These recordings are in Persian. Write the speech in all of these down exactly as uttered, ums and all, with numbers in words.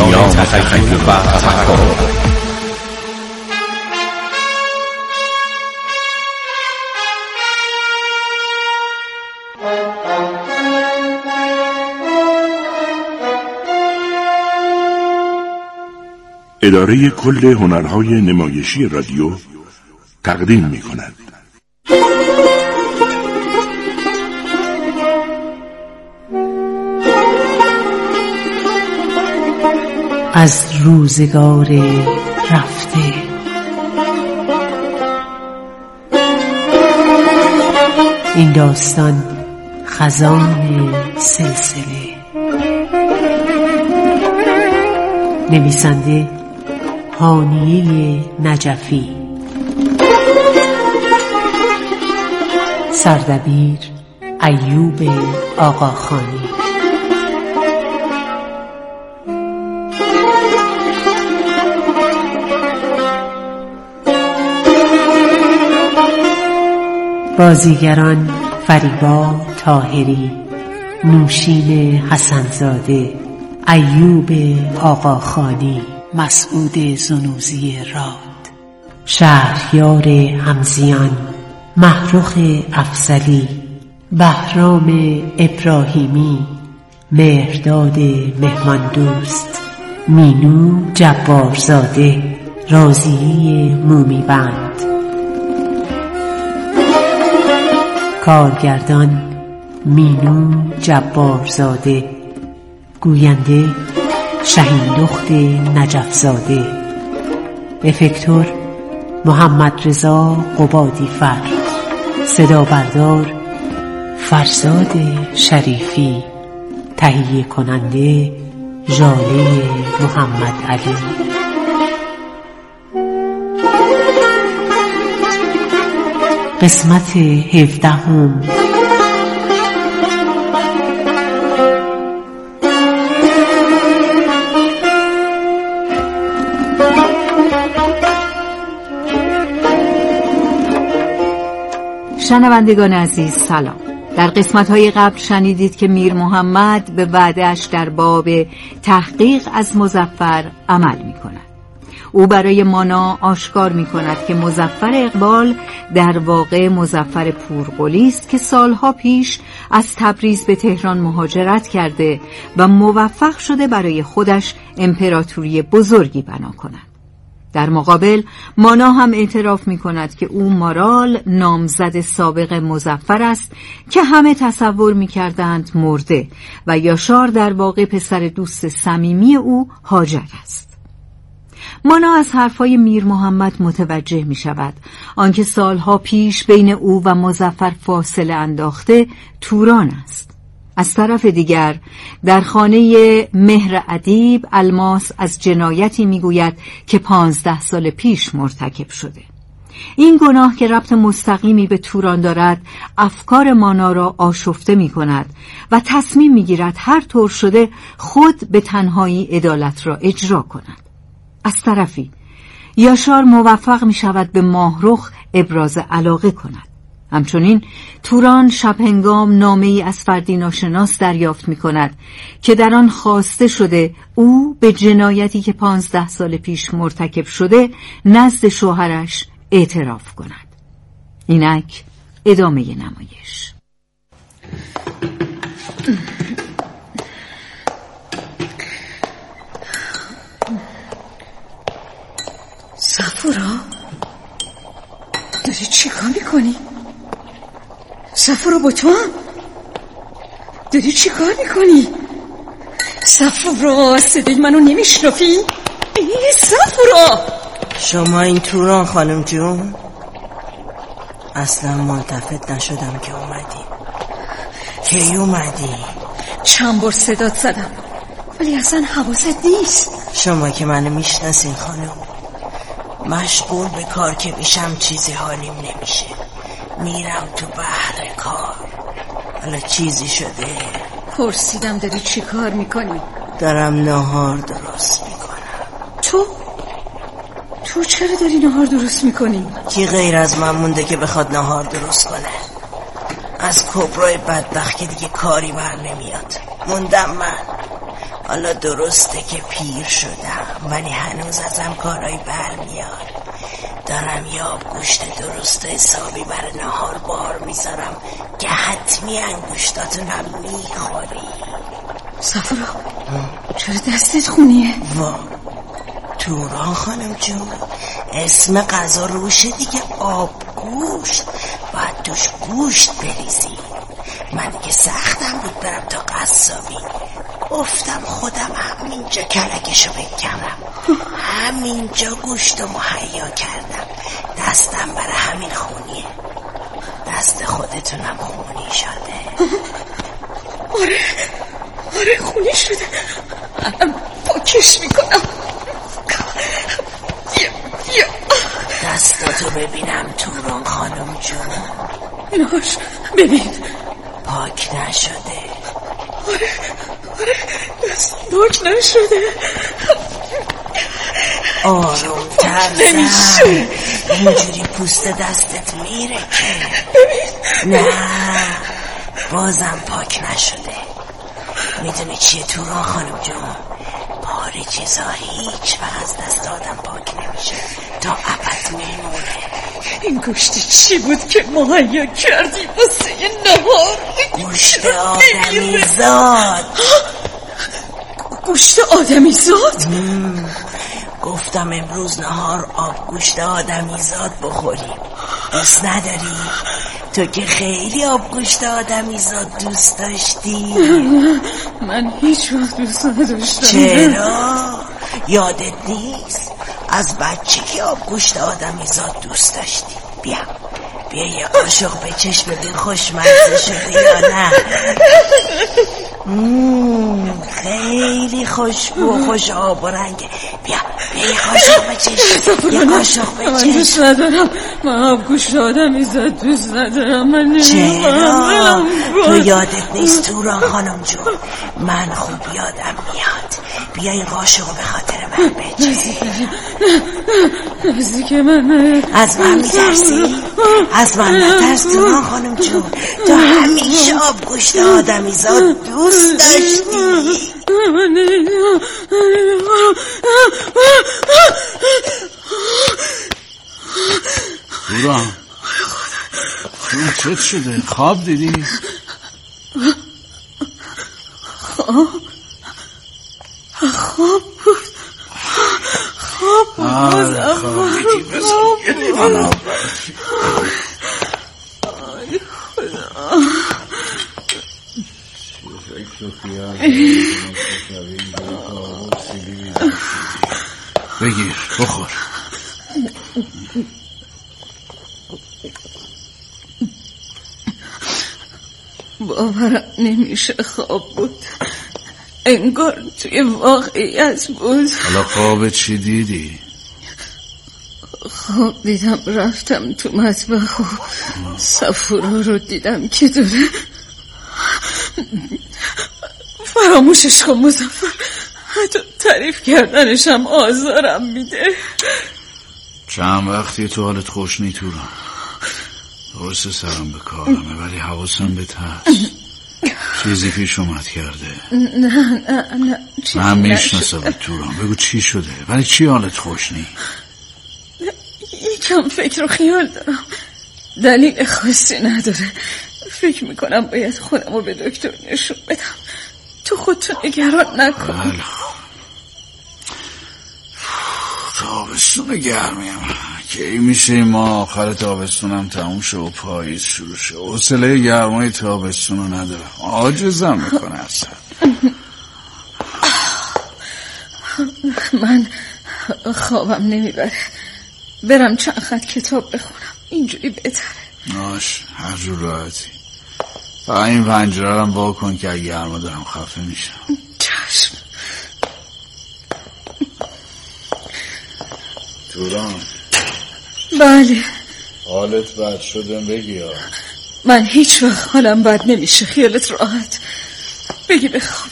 دنیا تخیل و تفکر. اداره کل هنرهای نمایشی رادیو تقدیم می کند. از روزگار رفته این داستان خزان سلسله. نویسنده هانیه نجفی، سردبیر ایوب آقاخانی. بازیگران فریبا طاهری، نوشین حسنزاده، ایوب آقاخانی، مسعود زنوزی راد، شهریار همزیان، محروخ افضلی، بهرام ابراهیمی، مهرداد مهماندوست، مینو جبارزاده، رازیه مومیبند. کارگردان مینو جبارزاده، گوینده شهیندخت نجفزاده، افکتور محمد رضا قبادیفر، صدا بردار فرزاد شریفی، تهیه کننده ژاله محمد علی. قسمت هفدهم. شنوندگان عزیز سلام. در قسمت‌های قبل شنیدید که میر محمد به وعده‌اش در باب تحقیق از مظفر عمل می‌کند. او برای مانا آشکار می‌کند که مظفر اقبال در واقع مظفر پورقلی است که سالها پیش از تبریز به تهران مهاجرت کرده و موفق شده برای خودش امپراتوری بزرگی بنا کند. در مقابل مانا هم اعتراف می کند که او مارال نامزد سابق مظفر است که همه تصور می کردند مرده و یاشار در واقع پسر دوست صمیمی او هاجر است. مانا از حرفای میر محمد متوجه می شود آنکه سالها پیش بین او و مظفر فاصله انداخته توران است. از طرف دیگر در خانه مهر ادیب الماس از جنایتی میگوید که پانزده سال پیش مرتکب شده. این گناه که ربط مستقیمی به توران دارد افکار مانا را آشفته می کند و تصمیم می گیرد هر طور شده خود به تنهایی عدالت را اجرا کند. از طرفی یاشار موفق می شود به ماهرخ ابراز علاقه کند. همچنین توران شبهنگام نامه‌ای از فردی ناشناس دریافت می‌کند که در آن خواسته شده او به جنایتی که پانزده سال پیش مرتکب شده نزد شوهرش اعتراف کند. اینک ادامه نمایش. صفورا داری چی کار میکنی؟ صفورا با تو هم؟ داری چی کار میکنی؟ صفورا صدای منو نمیشنفی؟ ای صفورا شما این توران خانم جون؟ اصلا ملتفت نشدم که اومدی. کی اومدی؟ چند بار صدات زدم ولی اصلا حواست نیست. شما که منو میشناسین خانم، مشغول به کار که میشم چیزی حالیم نمیشه، میرم تو بحر کار. حالا چیزی شده؟ پرسیدم داری چی کار میکنی؟ دارم نهار درست میکنم. تو؟ تو چرا داری نهار درست میکنی؟ کی غیر از من مونده که بخواد نهار درست کنه؟ از کبرای بدبخت که دیگه کاری بر نمیاد موندم من. حالا درسته که پیر شدم ولی هنوز ازم کارای برمیاد. دارم یه آب گوشت درست و حسابی برای نهار بار میذارم که حتمی انگوشتاتونم میخوری. صفرا چرا دستت خونیه؟ وا توران خانم جون، اسم غذا روشه دیگه، آب گوشت، باید توش گوشت بریزی. من دیگه سختم بود برم تا قصابی، گفتم خودم همینجا کلکشو بکنم، همینجا گوشت رو مهیا کردم. دستم برای همین خونیه. دست خودتونم خونی شده. آره آره خونی شده. پاکش میکنم. دستاتو ببینم توران خانم جون. ایناش ببین پاک نشده. آره آره دست پاک نشده. آروم تر زن، اینجوری پوست دستت میره که. نه بازم پاک نشده. میدونی چیه توران خانم جون؟ پاره چیزا هیچ وقت از دست آدم پاک نمیشه، تا ابد میمونه. این گوشتی چی بود که مهیا کردی واسه نهار؟ گوشت آدمی زاد. گوشت آدمی زاد؟ گفتم امروز نهار آب گوشت آدمی زاد بخوریم. دوست نداری؟ تو که خیلی آب گوشت آدمی زاد دوست داشتی. من هیچ وقت دوست نداشتم. چرا؟ یادت نیست؟ از بچه که آب گوشت آدمی زاد دوست داشتی. بیا بیا یه قاشق به چشم ببین خوشمزه شده یا نه. مم، خیلی خوشبو و خوش آب و رنگه. بیا بیا یه قاشق به چشم، یه قاشق به چشم. من دوست ندارم، من آب گوشت آدمی زاد دوست ندارم. من چرا؟ تو یادت نیست توران خانم جون؟ من خوب یادم میاد. بیا این قاشق به خاطر من بچه. نزدیک من. از من میترسی؟ از من نترس توران خانم جون. تو همیشه آب گوشت آدمی زاد دوست داشتی. توران توران چت شده؟ خواب دیدی؟ خواب خواب بود خواب بود آره خوابیدی. بزن یه لیوان آب آی خدا. بگیر بخور. باورم نمیشه خواب بود، انگار توی واقعیت بود. حالا خواب چی دیدی؟ خواب دیدم رفتم تو مطبخ و صفورا رو دیدم که داره. فراموشش کن مظفر، حتی تعریف کردنشم آزارم میده. چند وقتی تو حالت خوش نی توران؟ درسته سرم به کارمه ولی حواسم بهت هست. چیزی پیش اومد کرده؟ نه نه نه من میشناسم توران. بگو چی شده؟ ولی چی حالت خوش نی؟ یکم فکر و خیال دارم، دلیل خاصی نداره. فکر میکنم باید خودم رو به دکتر نشون بدم. تو خودتو نگران نکن. بله تابستون گرمیم کی میشه ما آخر تابستونم تموم شه و پاییز شروع شه. حوصله گرمای تابستون رو ندارم، عاجزم میکنه اصلا. من خوابم نمیبره، برم چند خط کتاب بخونم، اینجوری بهتره. ناش هر جور راحتی. فقط این پنجره رو وا کن که اگه گرما دارم خفه میشم. چشم. توران بله حالت بد شده بگی ها. من هیچ وقت حالم بد نمیشه، خیالت راحت. بگی بخواب.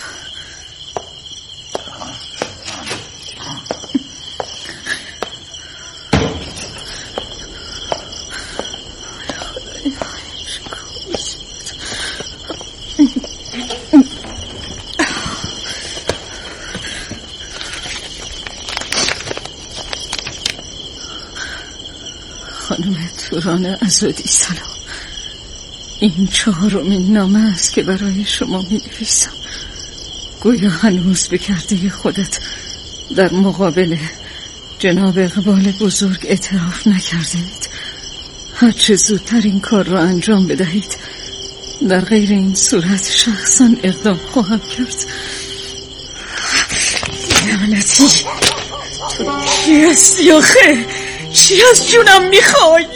دوران عزادی سلام. این چهارمین نامه است که برای شما می نویسم. گویا هنوز به کرده خودت در مقابل جناب اقبال بزرگ اعتراف نکردید. هرچه زودتر این کار را انجام بدهید، در غیر این صورت شخصا اقدام خواهم کرد. لعنتی، تو کی هستی آخه؟ چی از جونم میخوای؟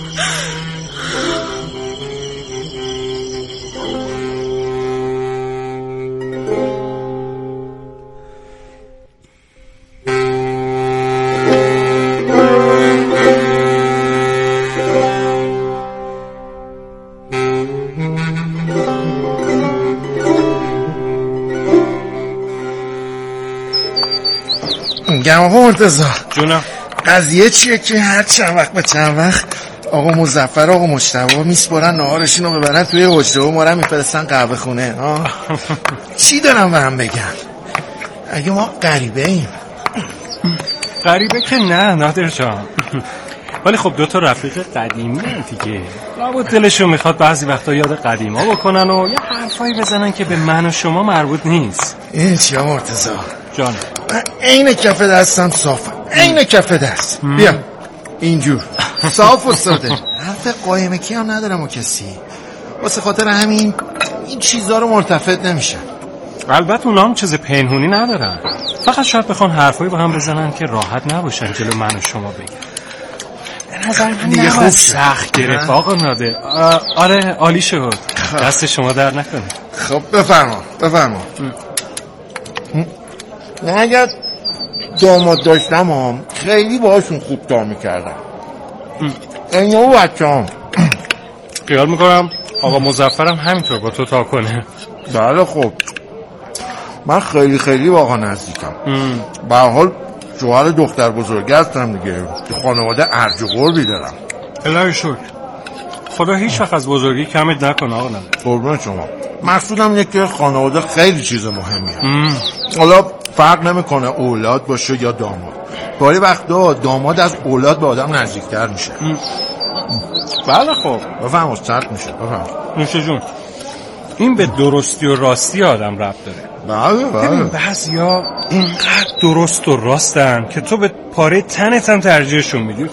میگم آقا مرتضی جونم، قضیه چیه که هر چند وقت به چند وقت آقا مظفر آقا مجتبی میسپرن نهارشون رو ببرن توی حجره و ما رو میفرستن قهوه خونه ها؟ چی دارم به هم بگم؟ اگه ما غریبه ایم. غریبه که نه نادر جان، ولی خب دوتا رفیق قدیمی هم دیگه، لابد دلشون میخواد بعضی وقتا یاد قدیما بکنن و یه حرفایی بزنن که به من و شما مربوط نیست. این چیه مرتضی؟ جان من عین کف دستم صافم، عین کف دست. بیا اینجور صاف و ساده، حرف قایمه کی هم ندارم و کسی. واسه خاطر همین این چیزا رو ملتفت نمیشن. البته اونا هم چیز پنهونی ندارن، فقط شاید بخوان حرفایی با هم بزنن که راحت نباشن جلو من و شما بگن. به نظر من دیگه خوب سخت گرفت آقا نادر. آره عالی شد، دست شما در نکنه. خب بفرما بفرما. نه اگر داماد داشتم هم خیلی باهاشون خوب کار میکردم. این او بچه هم خیال میکنم آقا مظفرم همینطور با تو تا کنه. بله خب من خیلی خیلی واقعا نزدیکم. به هر حال شوهر دختر بزرگه هستم دیگه، خانواده ارج و قربی دارم. الهی شکر، خدا هیچ وقت از بزرگی کمت نکنه آقا. قربون شما. مقصودم اینه که خانواده خیلی چیز مهمیه. حالا فرق نمیکنه اولاد باشه یا داماد. باری وقتا داماد از اولاد به آدم نزدیکتر میشه. بله خب بفهم استاد میشه. بفهم نوشه جون، این به درستی و راستی آدم ربط داره. بله بله. ببین بعضیا اینقدر درست و راستن که تو به پاره تنت هم ترجیحشون میدی.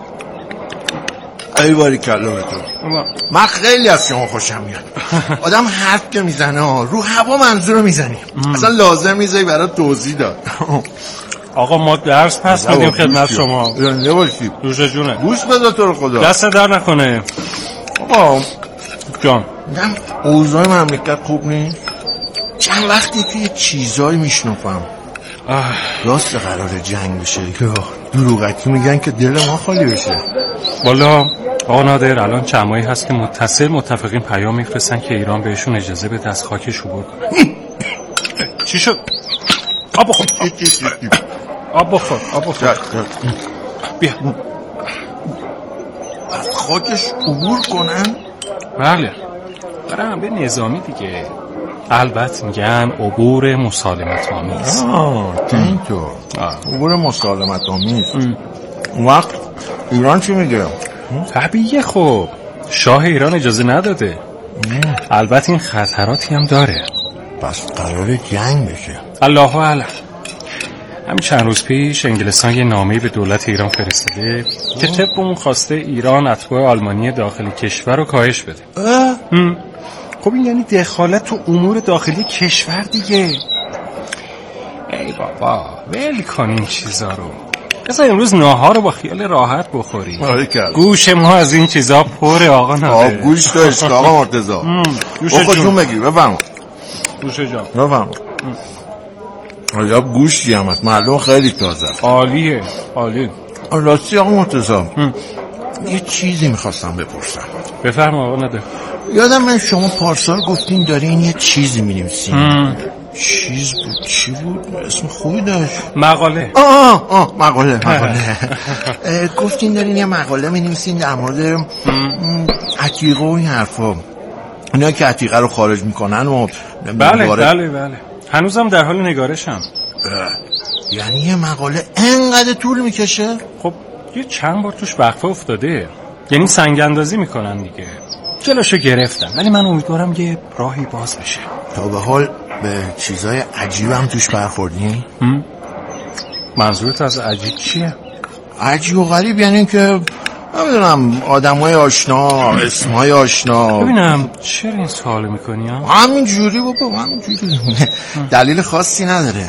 ای باری کلا به تو. من خیلی از شما خوشم میاد. آدم حرف که میزنه رو هوا منظور رو میزنی، اصلا لازم میزنی برای توضیح داد. آقا ما درس پس میدیم خدمت شما. زنده باشی. نوشه جونه. گوش بده تو رو خدا. دست در نکنه. آقا جان میگم اوضاع مملکت خوب نیست. چند وقتی که یه چیزایی میشنفم راست قرار جنگ بشه که دروغکی میگن که دل ما خالی بشه. والا آقا نادر الان چند ماهی هست که متصل متفقین پیام میفرستن که ایران بهشون اجازه بده از خاکش عبور کنه. چی شد؟ آب بخور آب بخور آب بخور بیا. از خاکش عبور کنن؟ بله، برای هم به نظامی دیگه. البته میگن عبور مسالمت آمیز. آه اینطور عبور مسالمت آمیز. اون وقت ایران چی میگه؟ طبیعیه خب، شاه ایران اجازه نداده. البته این خطراتی هم داره. پس قرار جنگ بشه. الله اعلم. همین چند روز پیش انگلستان یه نامه‌ای به دولت ایران فرستاده که طبق اون خواسته ایران اتباع آلمانی داخل کشور رو کاهش بده. خب این یعنی دخالت تو امور داخلی کشور دیگه. ای بابا ول کن این چیزا رو. بذار امروز ناهار رو با خیال راحت بخوری. گوش ما از این چیزا پره آقا نادر. آب گوش داشت آقا مرتضی. بخوشون بگیر بفرما. گوش جان بفرما. آیا گوشتی هم هست معلوم خیلی تازه. عالیه عالی. راستی آقا مرتضی یه چیزی میخواستم بپرسم. بفرما آقا نادر. یادم من شما پارسال گفتین دارین یه چیزی می‌نویسین. چیز بود چی بود؟ اسم خوبی داشت. مقاله. آه آه مقاله مقاله. گفتین دارین یه مقاله می‌نویسین در مورد عتیقه و این حرفا. اینا که عتیقه رو خارج میکنن و بله بله بله هنوزم در حال نگارشم. یعنی یه مقاله انقدر طول میکشه؟ خب یه چند بار توش وقفه افتاده. یعنی سنگ اندازی میکنن دیگه. جلوشو گرفتن، ولی من امیدوارم یه راهی باز بشه. تا به حال به چیزای عجیبم توش برخوردی؟ منظورت از عجیب چیه؟ عجیب و غریب یعنی که نمیدونم آدمای آشنا، اسمای آشنا. ببینم چرا این سوالو میکنی ها؟ همین جوری بابا، همین جوری. دلیل خاصی نداره.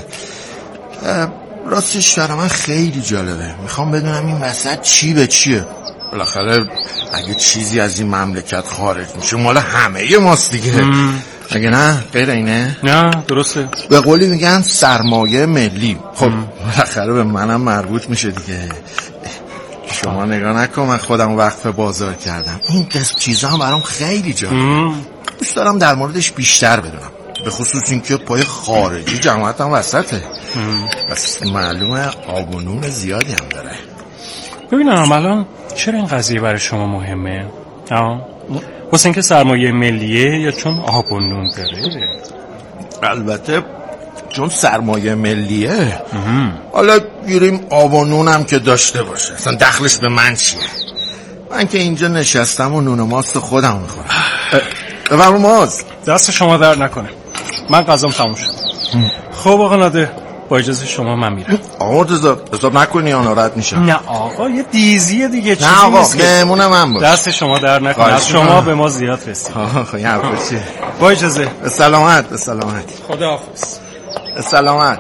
راستش برای من خیلی جالبه. میخوام بدونم این وسط چی به چیه. بالاخره اگه چیزی از این مملکت خارج میشه مال همه ماست دیگه. اگه نه غیر اینه؟ نه درسته. به قولی میگن سرمایه ملی. خب بالاخره به منم مربوط میشه دیگه. شما نگاه نکن من خودم وقف بازار کردم. این قسم چیزا هم برام خیلی جالبه. دوست دارم در موردش بیشتر بدونم، به خصوص اینکه پای خارجی جماعت هم وسطه. بس معلومه آب و نون زیادی هم داره. ببینم الان چرا این قضیه برای شما مهمه؟ ها؟ واسه اینکه سرمایه ملیه یا چون آب و نون داره؟ البته چون سرمایه ملیه. حالا گیریم آب و نونم که داشته باشه، اصلا دخلش به من چیه؟ من که اینجا نشستم و نون و ماست خودم میخورم. ببرم ماست. دست شما در نکنه، من غذام تموم شد. خب آقا نادر، با اجازه شما من میرم. آقا مرتضی حساب نکنی یا ناراحت میشم. نه آقا یه دیزیه دیگه. چیزی نه آقا مهمون من باش. دست شما در نکنه، از شما به ما زیاد رسید. آخه این حرفا چیه؟ با اجازه. به سلامت. به سلامت. خداحافظ. به سلامت.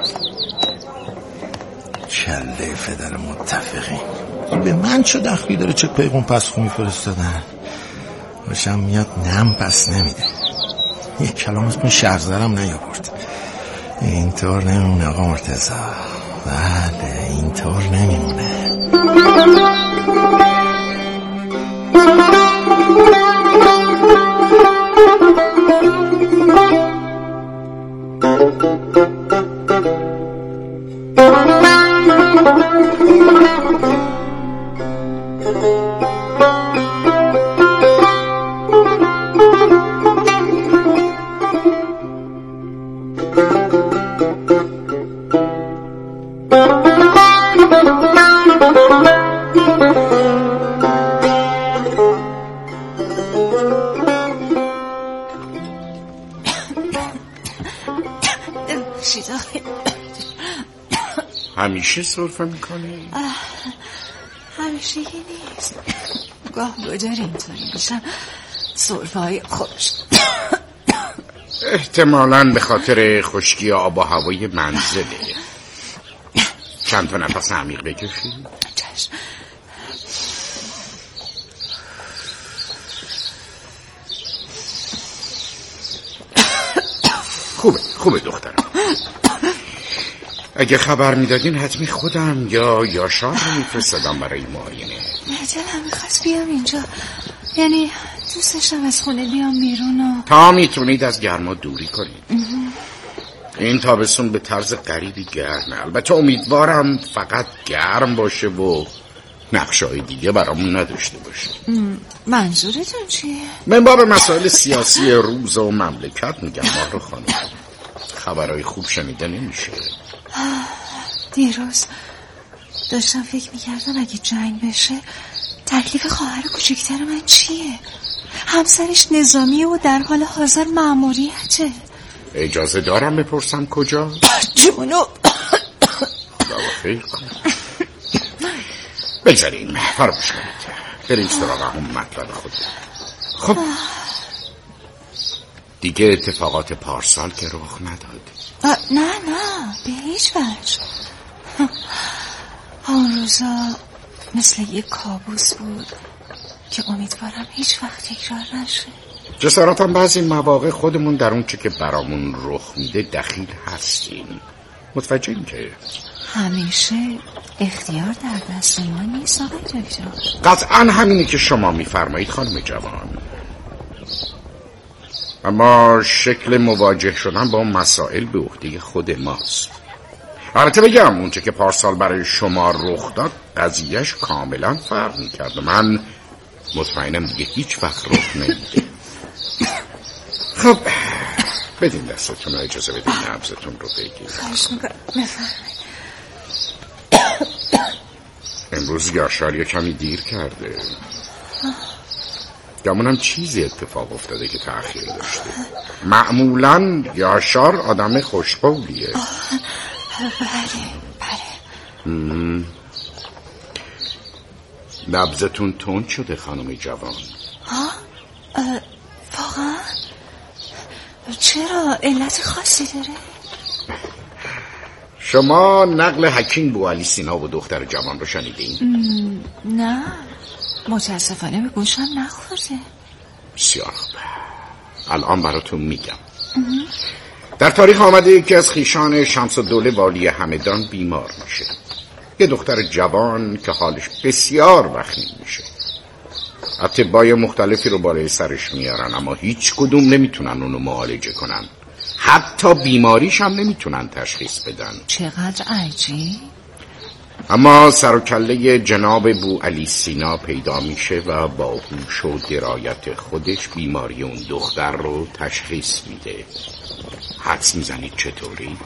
کله فدر متفقین به من چه دخلی داره؟ چه پیغام پس خو میفرستادن؟ باشم میاد نم پس نمیده. یک کلام اسم شهرزرم نیاورد. اینطور نمیمونه آقا مرتضی. بله اینطور نمیمونه. همیشه سرفه میکنی؟ همیشه یه نیست، گاه گدار اینطوری میشم سرفه های خوش. احتمالاً به خاطر خشکی آب و هوای منزله. چند تا نفس عمیق بکشی؟ چشم. خوبه خوبه دخترم. اگه خبر میدادین حتمی خودم یا یاشار رو میفرستادم برای معاینه. دلم میخواست بیام اینجا، یعنی دوست داشتم از خونه بیام بیرون و تا میتونید از گرما دوری کنید. این تابستون به طرز غریبی گرمه. البته امیدوارم فقط گرم باشه و نقشه‌های دیگه برامون نداشته باشه. منظورتون چیه؟ من باب مسائل سیاسی روز و مملکت میگم ماهرو خانم. خبرهای خوب شنیده نمیشه. دیروز داشتم فکر میکردم اگه جنگ بشه تکلیف خواهر کوچکتر من چیه؟ همسرش نظامیه و در حال حاضر مأموریته. اجازه دارم بپرسم کجا؟ جونو خدا خیر کن. بگذاریم فراموش کنید، بریم سراغ هم مطلب خود. خب دیگه اتفاقات پارسال که رخ نداد. نه نه به هیچ وجه. اون روزا مثل یک کابوس بود که امیدوارم هیچ وقت تکرار نشه. جسارتا بعضی مواقع خودمون در اون چه که برامون رخ میده دخیل هستیم. متوجهیم که همیشه اختیار در دست ما نیست آقای دکتر. قطعا همینی که شما میفرمایید خانم جوان، اما شکل مواجه شدن با مسائل به عهده خود ماست. البته بگم اونچه که پارسال برای شما رخ داد قضیهش کاملا فرق میکرد. من مطمئنم دیگه هیچ وقت رخ نمیده. خب بدین دستتون رو، اجازه بدین نبضتون رو بگیر. خواهش میکنم بفرمایید. امروز یاشار یه کمی دیر کرده. گمونم چیزی اتفاق افتاده که تأخیر داشته. معمولاً یاشار آدم خوشقولیه. بله بله. نبضتون تند شده خانم جوان. ها؟ واقعا؟ چرا؟ علت خاصی داره؟ شما نقل حکیم بوعلی سینا و دختر جوان رو شنیدین؟ نه، متاسفانه به گوشم نخورده. بسیار خوب، الان براتون میگم. در تاریخ آمده یکی از خیشان شمس الدوله والی همدان بیمار میشه. یه دختر جوان که حالش بسیار وخیم میشه. اطبای مختلفی رو بالای سرش میارن اما هیچ کدوم نمیتونن اونو معالجه کنن. حتی بیماریش هم نمیتونن تشخیص بدن. چقدر عجیب. اما سر و کله جناب بوعلی سینا پیدا میشه و با هوش و درایت خودش بیماری اون دختر رو تشخیص میده. حدس میزنید چطوری؟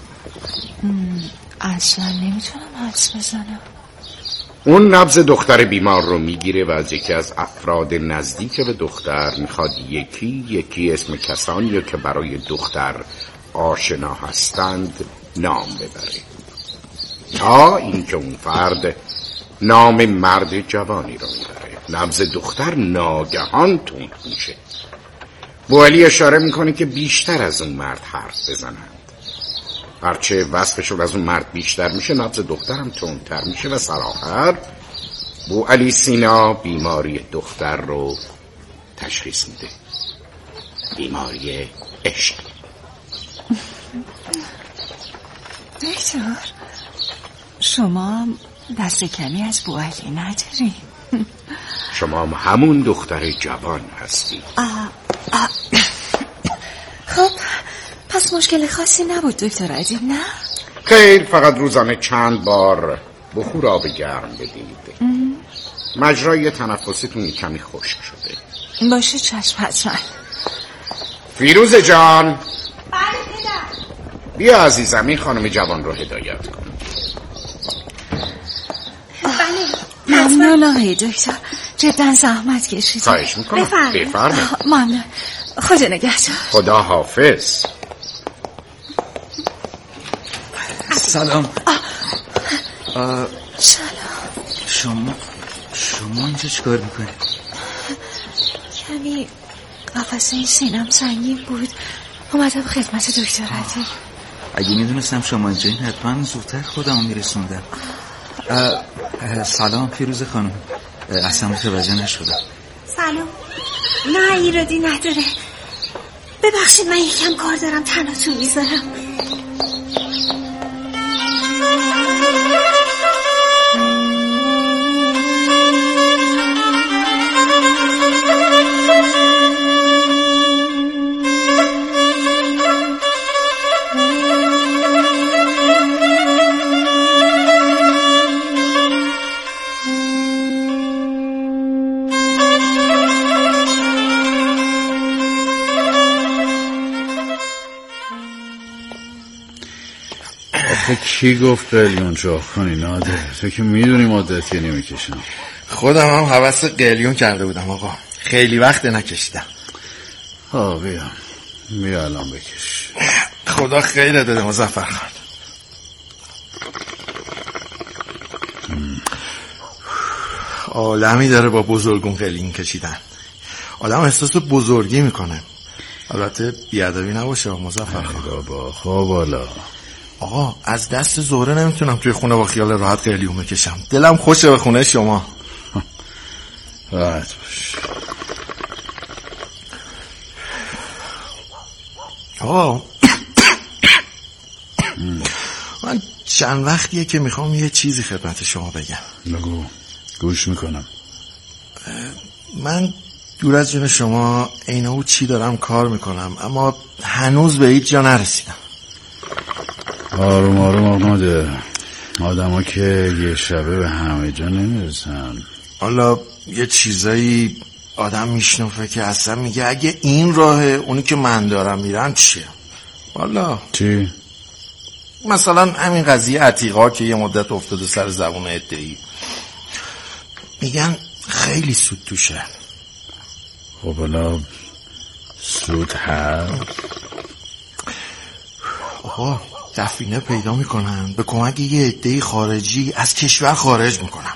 اصلا نمیتونم حدس بزنم. اون نبض دختر بیمار رو میگیره و از یکی از افراد نزدیک به دختر میخواد یکی یکی اسم کسانی رو که برای دختر آشنا هستند نام ببره تا اینکه اون فرد نام مرد جوانی رو میبره. نبض دختر ناگهان تند میشه. بوعلی اشاره میکنه که بیشتر از اون مرد حرف بزنند. هرچه وصفشون از اون مرد بیشتر میشه نبض دخترم تندتر میشه و سرآخر بوعلی سینا بیماری دختر رو تشخیص میده. بیماری عشق. دکتر، شما دست کمی از بوعلی نداری؟ شما هم همون دختر جوان هستی. آه آه. خب پس مشکل خاصی نبود دکتر عجیب، نه؟ خیر، فقط روزانه چند بار بخور آب گرم بدید. مجرای تنفستون کمی خشک شده. باشه چشم حتما. فیروز جان. بله پدر. بیا عزیزم این خانم جوان رو هدایت کن. بله ممنون آقای دکتر، جدا زحمت کشید. خواهش میکنم. بفرمایید. ممنون. خدا نگهدار. خدا حافظ. سلام. سلام. شما شما اینجا چیکار میکنی؟ کمی قفسه سینم سنگین بود، اومدم خدمت دکتر عدی. اگه میدونستم شما اینجایین حتما زودتر خودمو میرسوندم. سلام فیروز خانم، اصلا متوجه نشدم. سلام. نه ایرادی نداره، ببخشید من یکم کار دارم تنهاتون میذارم. کی گفت قلیون چاق کنی نادر؟ تو که میدونی مدتی نمیکشم. خودم هم حوث قلیون کرده بودم آقا، خیلی وقت نکشیدم. ها بیا بیا الان بکش. خدا خیرت داده مظفر خان. عالمی داره با بزرگون قلیون کشیدن، آدم احساس بزرگی میکنه. البته بیادبی نباشه مظفر خان. بابا خب والا آقا از دست زهره نمیتونم توی خونه با خیال راحت قلیون بکشم. دلم خوشه به خونه شما. راحت باش. آقا من چند وقتیه که میخوام یه چیزی خدمت شما بگم. بگو، گوش میکنم. من دور از جون شما عین او چی دارم کار میکنم اما هنوز به هیچ جا نرسیدم. آروم آروم آماده. آدم ها که یه شبه به همه جا نمیرسن. حالا یه چیزایی آدم میشنفه که اصلا میگه اگه این راهه اونی که من دارم میرم چیه. حالا چی؟ مثلا همین قضیه عتیقا که یه مدت افتاده سر زبون عده‌ای، میگن خیلی سود توشه. خب حالا سود هست؟ آقا دفینه پیدا میکنن، به کمک یه عده‌ای خارجی از کشور خارج میکنن.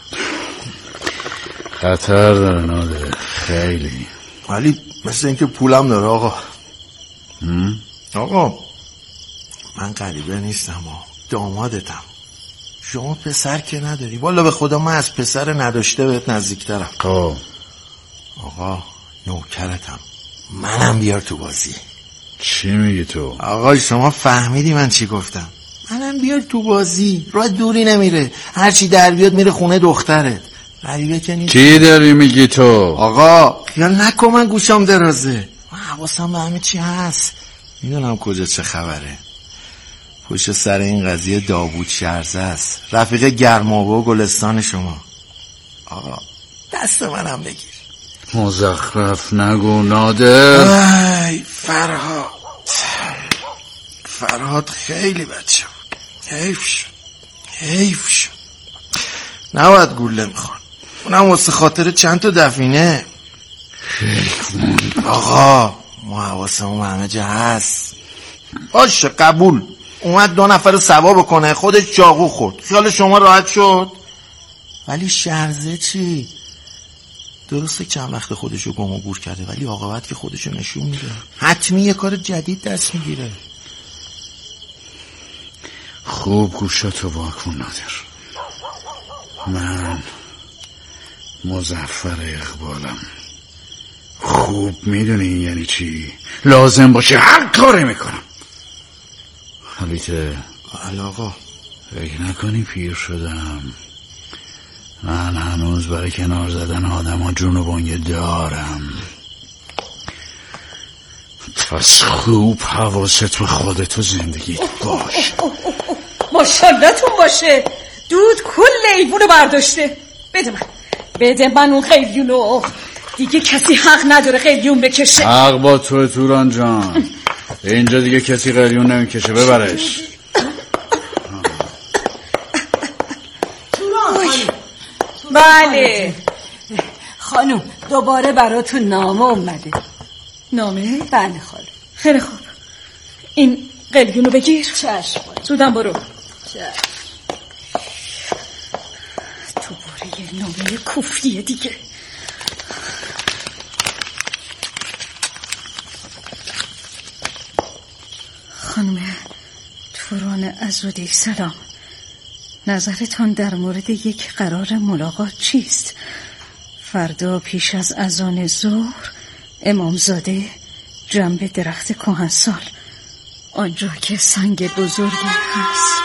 خطر داره نادر، خیلی. ولی مثل اینکه پولم داره آقا. هم؟ آقا من غریبه نیستم آقا، دامادتم. شما پسر که نداری، والا به خدا من از پسر نداشته بهت نزدیکترم. خب آقا نوکرتم، منم بیار تو بازی. چی میگی تو؟ آقا شما فهمیدی من چی گفتم؟ منم بیار تو بازی، راه دوری نمیره، هرچی در بیاد میره خونه دخترت. غریبه که نیست. چی داری میگی تو؟ آقا خیال نکن من گوشم درازه، من حواسم به همه چی هست، میدونم کجا چه خبره. پشت سر این قضیه داوود شرزه است، رفیق گرمابه و گلستان شما. آقا دست منم بگیر. مزخرف نگو نادر. ای فرهاد، فرهاد خیلی بچه بود، حیف شد حیف شد. نباید گوله میخوان، اونم واسه خاطر چند تا دفینه. آقا ما حواسمون همه جا هست. باشه قبول، اومد دو نفر رو سوا بکنه، خودش چاقو خورد، خیال شما راحت شد. ولی شرزه چی؟ درسته چند وقت خودشو گم و گور کرده، ولی عاقبت که خودشو نشون میده، حتمی یه کار جدید دست میگیره. خوب گوشاتو واکن نادر. من مظفر اقبالم. خوب میدونی یعنی چی؟ لازم باشه هر کاری میکنم. حالیته آقا فکر نکنی پیر شدم. من هنوز برای کنار زدن آدم ها جون و بانگه دارم. پس خوب حواست به خودت و زندگیت باش. ماشالله‌تون باشه، دود کل ایوونو برداشته. بده من بده من اون قلیونو، دیگه کسی حق نداره قلیون بکشه. حق با تو توران جان، اینجا دیگه کسی قلیون نمیکشه، ببرش. بله خانم دوباره براتون نامه اومده. نامه؟ بله خاله. خیلی خوب، این قلیونو بگیر. چشم. زودم برو. دوباره یه نامه کوفیه دیگه. خانم توران عزودی سلام. نظرتان در مورد یک قرار ملاقات چیست؟ فردا پیش از اذان ظهر امامزاده جنب درخت کهنسال، آنجا که سنگ بزرگی هست.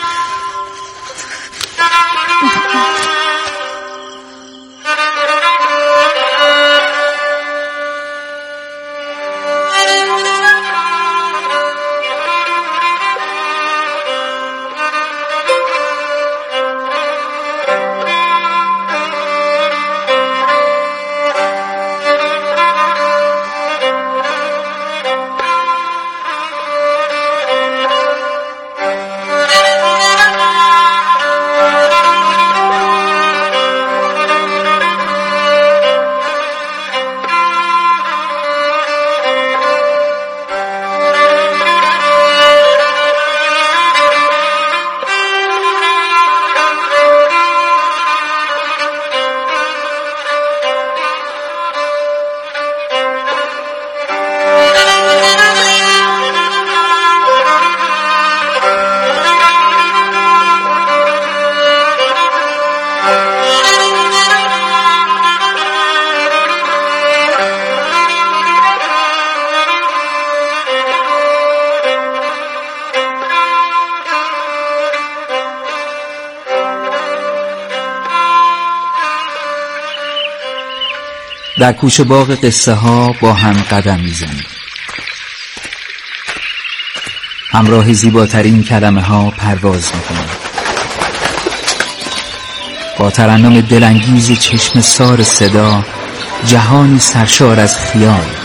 در کوچه باغ قصه ها با هم قدم میزنیم، همراه زیباترین کلمه ها پرواز میکنیم، با ترنم دلانگیز چشم سار صدا جهانی سرشار از خیال